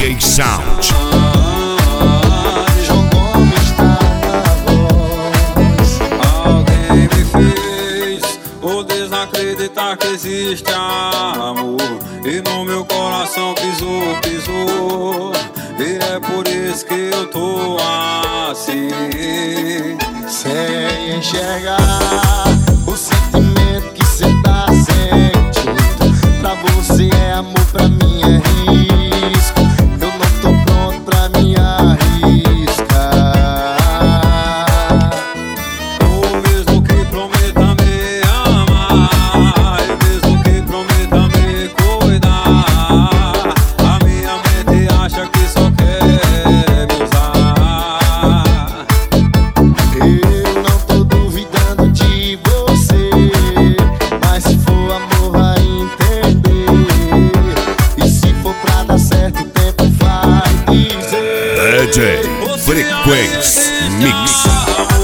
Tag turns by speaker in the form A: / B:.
A: DJ Sound.
B: Alguém me fez o desacreditar que existe amor, e no meu coração pisou. E é por isso que eu tô assim,
C: sem enxergar o sentimento que cê tá sentindo. Pra você é amor, pra mim é risco. Eu não tô pronto pra me arriscar.
B: ou mesmo que prometa me amar, e mesmo que prometa me cuidar, a minha mente acha que só quer me usar.
C: Eu não tô duvidando de você, mas se for amor vai entender. E se for pra dar certo, o tempo vai dizer.
A: DJ Frequência Mix.